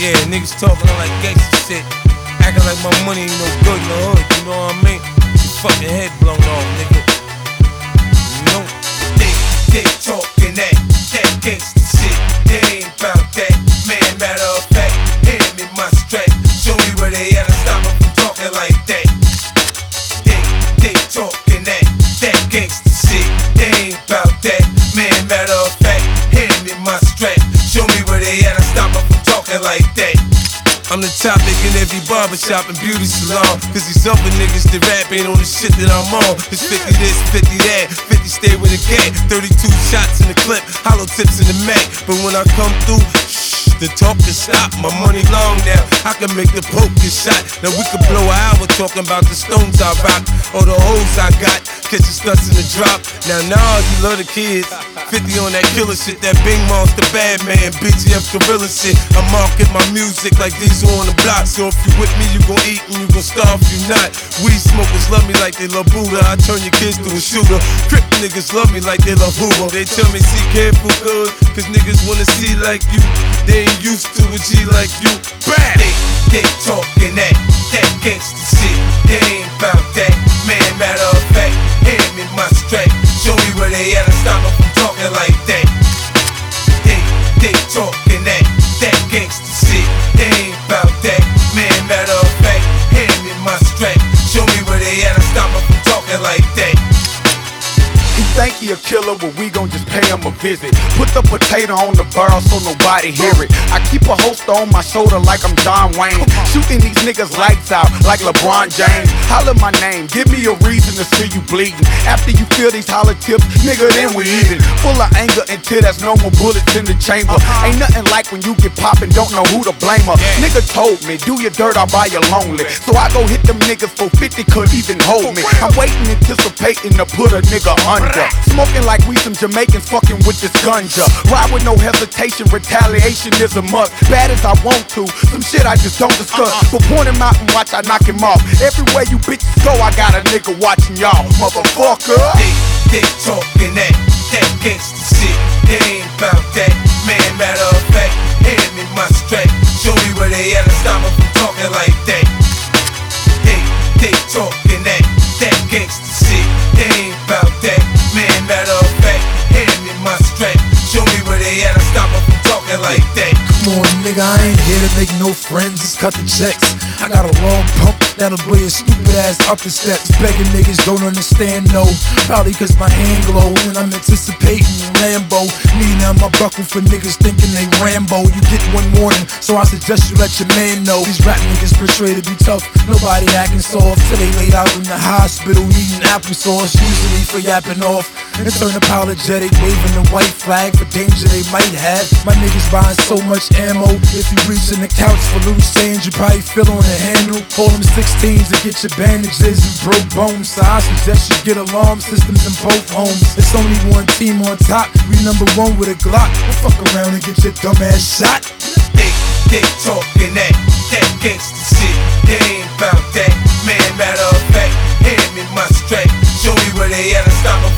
Yeah, niggas talking like gangsta shit. Acting like my money ain't no good in the hood, you know what I mean? Your fucking head blown off, nigga. You know? They talking that gangsta shit. They ain't bout that. Man, matter of fact, hand me my strap. Show me where they at and stop them from talking like that. They talking that gangsta shit. They ain't bout that. Man, matter of fact, hand me my strap. Show me where they at and stop them from talking like that. I'm the topic in every barbershop and beauty salon. Cause these other niggas that rap ain't on the shit that I'm on. It's 50 this, 50 that, 50 stay with a gang. 32 shots in the clip, hollow tips in the Mac. But when I come through, the talk can stop. My money long now, I can make the poke get shot. Now we could blow an hour talking about the stones I rock or the hoes I got. Catch the studs in the drop. Now you love the kids. 50 on that killer shit, that Bing Monster Bad Man, BGF Gorilla shit. I'm marking my music like these on the block. So if you with me, you gon' eat and you gon' starve if you not. Weed smokers love me like they love Buddha. I turn your kids to a shooter. Crip niggas love me like they love Hoover. They tell me see careful good, cause niggas wanna see like you. They ain't used to a G like you. Bam! They talking that gangsta shit. They ain't bout that. Man, matter of fact, hand me my strap. Show me where they at and stop them from talking like that. They talking that gangsta shit. They ain't bout that. Man, matter of fact, hand me my strap. Show me where they at and stop them from talking like that. He think he a killer, but we gon' just pay him a visit. Put the potato on the barrel so nobody hear it. I keep a holster on my shoulder like I'm John Wayne. Shooting these niggas lights out like LeBron James. Holler my name, give me a reason to see you bleeding. After you feel these holler tips, nigga, then we even. Full of anger until there's no more bullets in the chamber. Ain't nothing like when you get poppin', don't know who to blame her. Nigga told me, do your dirt, I'll buy you lonely. So I go hit them niggas for 50, could even hold me. I'm waiting, anticipating to put a nigga under. Smoking like we some Jamaicans fucking with this ganja. Ride with no hesitation, retaliation is a must. Bad as I want to, some shit I just don't discuss. But point him out and watch I knock him off. Everywhere you bitches go, I got a nigga watching y'all, motherfucker. They talking that gangsta shit. They ain't bout that. Man, matter of fact, hand me my strap. Show me where they at and stop them from talking like that. They talking that gangsta shit. They ain't bout that. Man, matter of fact, hand me my strap. Show me where they at and stop them from talking like that. Come on, nigga, I ain't here to make no friends, just cut the checks. I got a long pump that'll blow your stupid ass up the steps. Begging niggas don't understand, no. Probably cause my hand glow and I'm anticipating Lambo. Leaning out my buckle for niggas thinking they Rambo. You get one warning, so I suggest you let your man know. These rap niggas portray to be tough, nobody acting soft. Till they laid out in the hospital eating applesauce, usually for yapping off. And turn apologetic, waving the white flag for danger they might have. My niggas buying so much ammo. If you reaching the couch for loose change, you probably feel on the handle. Call them 16s to get your bandages and broke bones. So I suggest you get alarm systems in both homes. It's only one team on top, we number one with a Glock. Don't fuck around and get your dumb ass shot. They talking that gangsta shit. They ain't bout that. Man, matter of fact, hand me my strap. Show me where they at and stop them